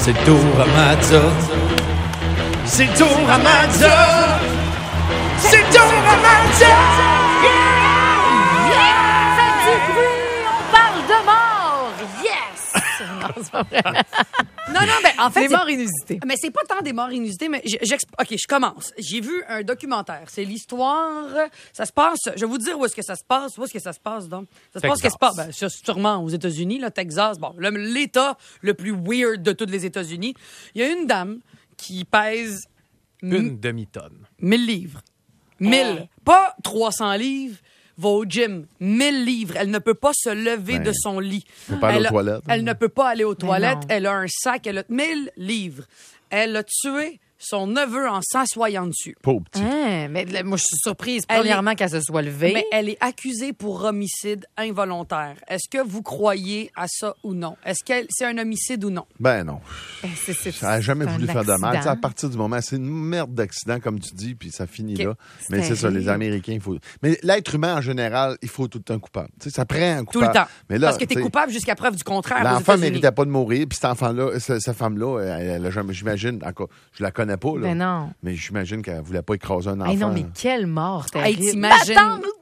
C'est le tour à Mazza. C'est le tour à Mazza. C'est le tour à Mazza. Faites du bruit, on parle de mort. Yes! Non, c'est pas vrai. Non, ben, en fait. Des morts inusités. Mais c'est pas tant des morts inusitées, mais OK, je commence. J'ai vu un documentaire. C'est l'histoire. Ça se passe. Je vais vous dire où est-ce que ça se passe. Où est-ce que ça se passe, donc? Ça se passe Texas. sûrement aux États-Unis, là, Texas. Bon, l'État le plus weird de tous les États-Unis. Il y a une dame qui pèse Une demi-tonne. 1000 livres. 1000. Pas 300 livres. Va au gym. 1000 livres. Elle ne peut pas se lever de son lit. Elle peut pas aller aux toilettes. Elle ne peut pas aller aux toilettes. non. Elle a un sac. Elle a 1000 livres. Elle a tué son neveu en s'assoyant dessus. Pauvre petit. Mais là, moi, je suis surprise, Elle premièrement, qu'elle se soit levée. Mais elle est accusée pour homicide involontaire. Est-ce que vous croyez à ça ou non? Est-ce que c'est un homicide ou non? Ben non. C'est Ça n'a jamais un voulu faire de mal. accident. Tu sais, à partir du moment, c'est une merde d'accident, comme tu dis, puis ça finit OK. là. Mais C'est c'est ça, les terrible. Américains, il faut. Mais l'être humain, en général, il faut tout le temps coupable. Tu sais, ça prend un Tout coupable. le temps. Mais là, Parce que tu es tu sais, coupable jusqu'à preuve du contraire. aux l'enfant ne États-Unis. méritait pas de mourir, puis cet enfant-là, cette femme-là, elle a jamais, j'imagine, encore, je la connais pas, là. Ben non. Mais j'imagine qu'elle voulait pas écraser un enfant. Hey, non, mais quelle mort Hey, terrible. t'imagines-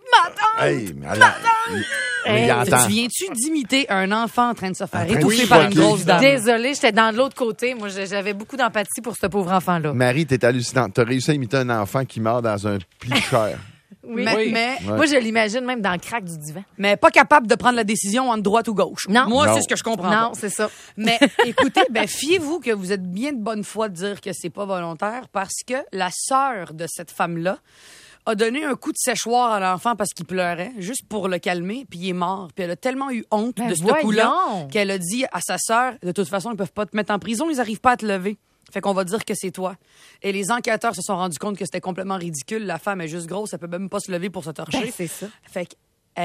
Hey, mais elle a- mais il Hey, entend. Tu viens-tu d'imiter un enfant en train de se faire En train de étouffer par une choquer. grosse dame? Désolée, j'étais dans l'autre côté. Moi, j'avais beaucoup d'empathie pour ce pauvre enfant-là. Marie, t'es hallucinante. T'as réussi à imiter un enfant qui meurt dans un pli de chair. Oui. Mais Moi, je l'imagine même dans le crack du divan. pas capable de prendre la décision entre droite ou gauche. Non. Moi, Non. c'est ce que je comprends Non, pas. c'est ça. Mais écoutez, fiez-vous que vous êtes bien de bonne foi de dire que c'est pas volontaire parce que la sœur de cette femme-là a donné un coup de séchoir à l'enfant parce qu'il pleurait, juste pour le calmer, puis il est mort. Puis elle a tellement eu honte Ben de ce voyons. coup-là qu'elle a dit à sa sœur, de toute façon, ils peuvent pas te mettre en prison, ils n'arrivent pas à te lever. Fait qu'on va dire que c'est toi. Et les enquêteurs se sont rendus compte que c'était complètement ridicule. La femme est juste grosse, elle peut même pas se lever pour se torcher. Ben, c'est ça. Fait que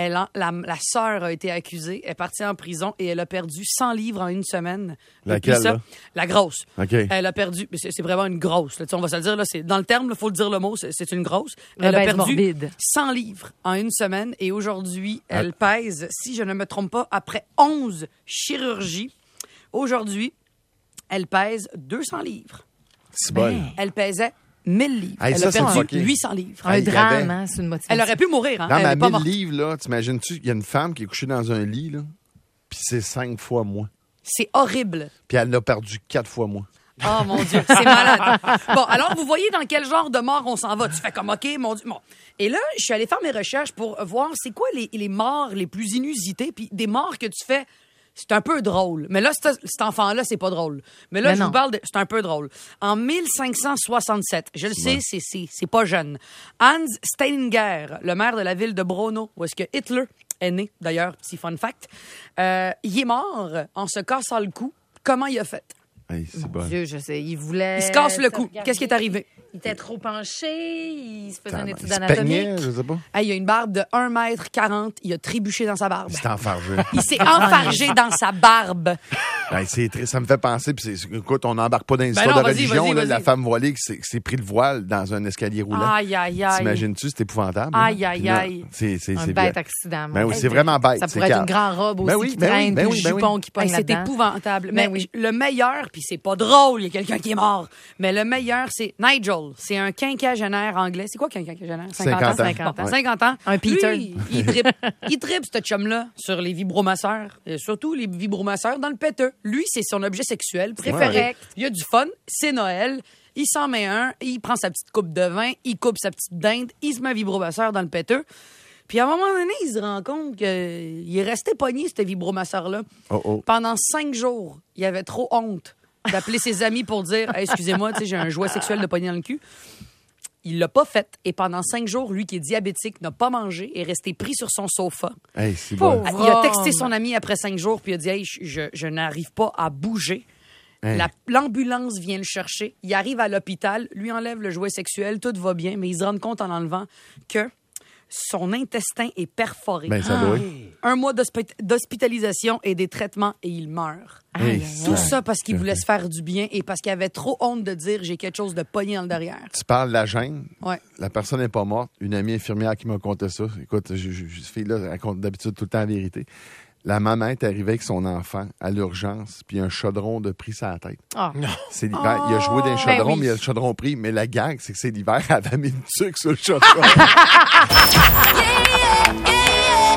la sœur a été accusée, elle est partie en prison et elle a perdu 100 livres en une semaine. Laquelle, Et puis ça, là? la grosse. OK. Elle a perdu, mais c'est vraiment une grosse. Là, tu sais, on va se le dire, là, dans le terme, il faut le dire le mot, c'est une grosse. Elle a Obèse perdu morbide. 100 livres en une semaine et aujourd'hui, elle pèse, si je ne me trompe pas, après 11 chirurgies, aujourd'hui, elle pèse 200 livres. C'est bon. Elle pesait 1000 livres. Hey, elle ça, a c'est perdu fucké. 800 livres. Un Hey, il y drame, avait- hein, c'est une motivation. Elle aurait pu mourir, hein? Dans Elle ma est pas 1000 morte. livres, là, t'imagines-tu, il y a une femme qui est couchée dans un lit, là, puis c'est 5 fois moins. C'est horrible. Puis elle l'a perdu 4 fois moins. Oh mon Dieu, c'est malade. Bon, alors vous voyez dans quel genre de mort on s'en va. Tu fais comme, OK, mon Dieu. Bon. Et là, je suis allée faire mes recherches pour voir c'est quoi les morts les plus inusitées, puis des morts que tu fais. C'est un peu drôle. Mais là, cet enfant-là, c'est pas drôle. Mais là, Mais je non. vous parle de... C'est un peu drôle. En 1567, je le sais, c'est pas jeune, Hans Steininger, le maire de la ville de Braunau, où est-ce que Hitler est né, d'ailleurs, petit fun fact, il est mort en se cassant le cou. Comment il a fait? Hey, c'est bon. Dieu, je sais, il voulait... Il se casse le cou. regarder. Qu'est-ce qui est arrivé? Il était trop penché, il se faisait une Il étude se anatomique. peignait, je sais pas. Hey, il a une barbe de 1,40 m. Il a trébuché dans sa barbe. Il s'est enfargé. Il s'est enfargé dans sa barbe. Hey, c'est triste. Ça me fait penser. Puis écoute, on n'embarque pas dans les Ben histoires non, de vas-y, religion. vas-y, là, vas-y. la femme voilée qui s'est pris le voile dans un escalier roulant. Aïe, aïe, aïe. T'imagines-tu, c'est épouvantable. Aïe, hein? aïe, Puis là, aïe. C'est Un bien. bête accident. Ben oui, Hey, c'est vraiment bête. Ça c'est pourrait être une calme. grande robe aussi Ben oui, qui ben oui, traîne, ben puis oui, le ben oui. jupon qui pogne Hey, c'est là-dedans. épouvantable. Ben Mais oui. le meilleur, puis c'est pas drôle, il y a quelqu'un qui est mort. Mais le meilleur, c'est Nigel. C'est un quinquagénaire anglais. C'est quoi qu'un quinquagénaire? 50 ans. 50 ans. Bon, 50 ans. Un Peter. Lui, il tripe ce chum-là sur les vibromasseurs. Et surtout les vibromasseurs dans le péteux. Lui, c'est son objet sexuel préféré. Ouais. Il y a du fun. C'est Noël. Il s'en met un. Il prend sa petite coupe de vin. Il coupe sa petite dinde. Il se met un vibromasseur dans le péteux. Puis à un moment donné, il se rend compte qu'il est resté pogné, ce vibromasseur-là. Oh, oh. Pendant 5 jours, il avait trop honte d'appeler ses amis pour dire hey, excusez-moi, tu sais, j'ai un jouet sexuel de pogné dans le cul. Il l'a pas fait. Et pendant 5 jours, lui qui est diabétique, n'a pas mangé, est resté pris sur son sofa. Hey, c'est Pauvre. bon. Il a texté son ami après 5 jours, puis il a dit hey, je n'arrive pas à bouger. Hey. L'ambulance vient le chercher. Il arrive à l'hôpital, lui enlève le jouet sexuel, tout va bien, mais il se rend compte en enlevant que son intestin est perforé. Ben, ça doit. 1 mois d'hospitalisation et des traitements et il meurt. Hey, Tout ça parce qu'il voulait se faire du bien et parce qu'il avait trop honte de dire j'ai quelque chose de pogné en le derrière. Tu parles de la gêne. Ouais. La personne n'est pas morte. Une amie infirmière qui m'a conté ça. Écoute, cette fille-là raconte d'habitude tout le temps la vérité. La maman est arrivée avec son enfant à l'urgence, puis un chaudron de pris sur la tête. Ah. C'est l'hiver. Il a joué d'un chaudron, Ben oui. mais il a le chaudron pris. Mais la gag, c'est que c'est l'hiver, elle avait mis une tuque sur le chaudron. Yeah, yeah, yeah.